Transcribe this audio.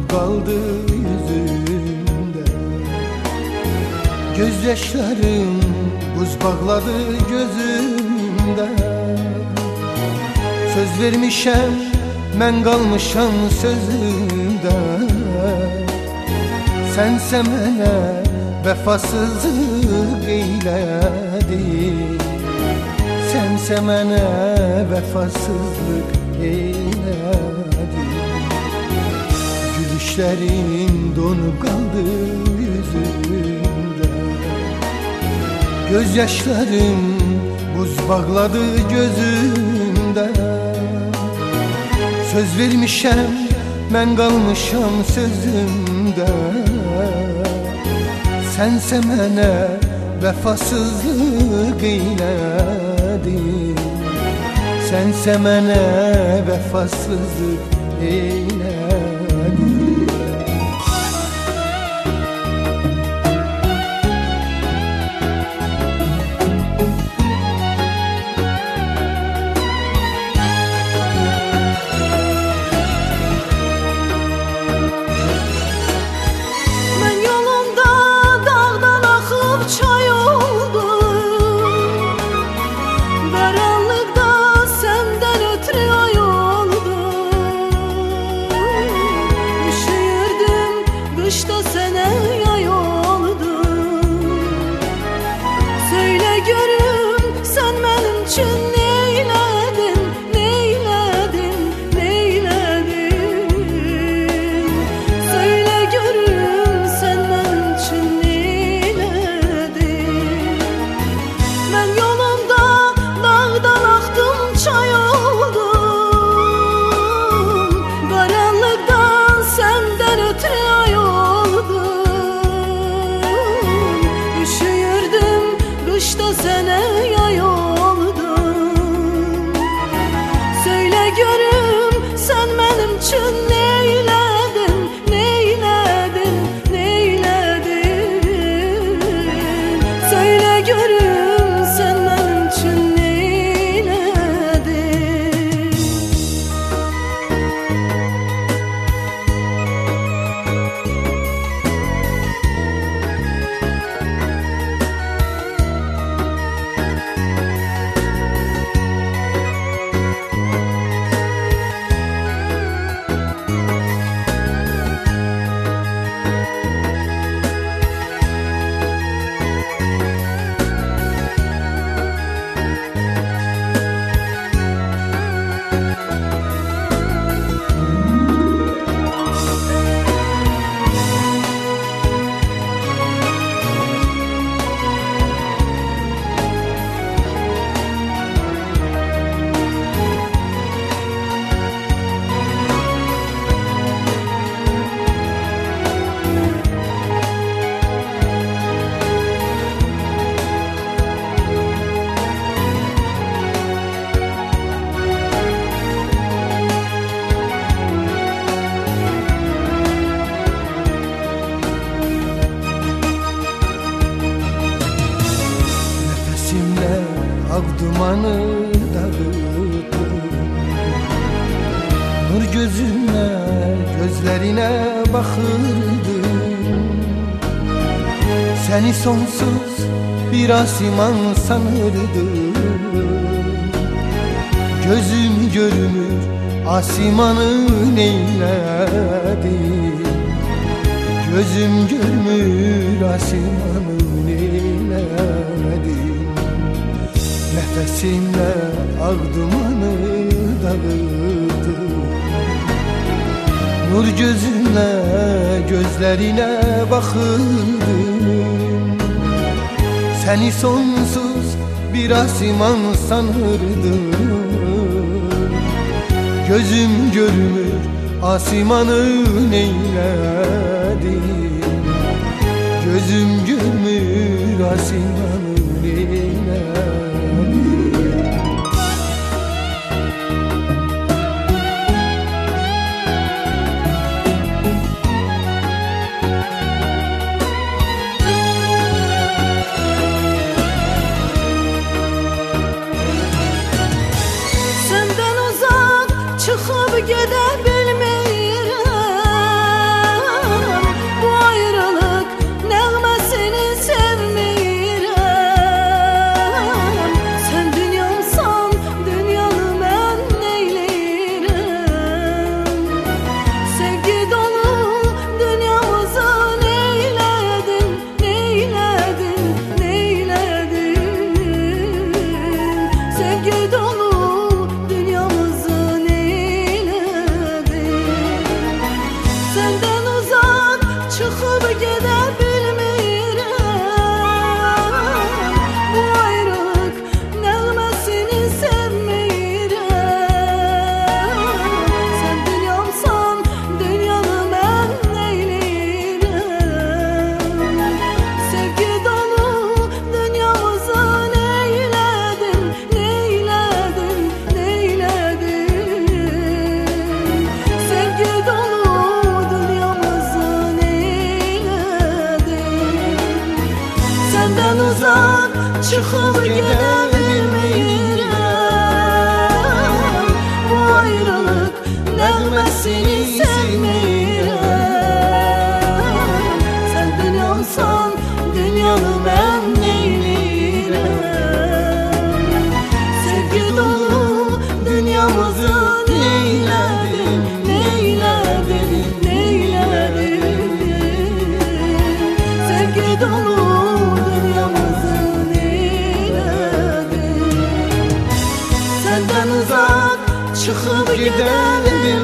donup kaldı yüzümde. Gözyaşlarım buz bağladı gözümde. Söz vermişem, mən qalmışam sözümdə. Sənsə mənə vəfasızlıq eylədin. Sənsə mənə vəfasızlıq eylədin. Gülüşlərin donub qaldı yüzümdə. Gözyaşlarım buz bağladı gözümdə. Söz vermişəm, mən qalmışam sözümdə. Sənsə mənə vəfasızlıq eylədin. Sənsə mənə vəfasızlıq eylədin. Ak dumanı dağıttım. Nur gözüne, gözlerine bakırdım. Seni sonsuz bir asiman sanırdım. Gözüm görmür asimanı neyledim. Gözüm görmür asimanı neyledim. Nefesimle ak dumanı dağıttım. Nur gözüne, gözlerine bakırdım. Seni sonsuz bir asiman sanırdım. Gözüm görmür asimanı neyledim. Gözüm görmür asimanı neyledim. Senden uzak çıkıp gedə bilmirəm. çıkıp gidebilmirəm. Bu ayrılık nəğməsini sevmirəm. Sən dünyansan, dünyanı mən neyləyirəm? Sevgi dolu dünyamızı neylədim, neylədim, neylədim? Sevgi dolu dünyamızı neylədim? Senden uzak çıkıp gidelim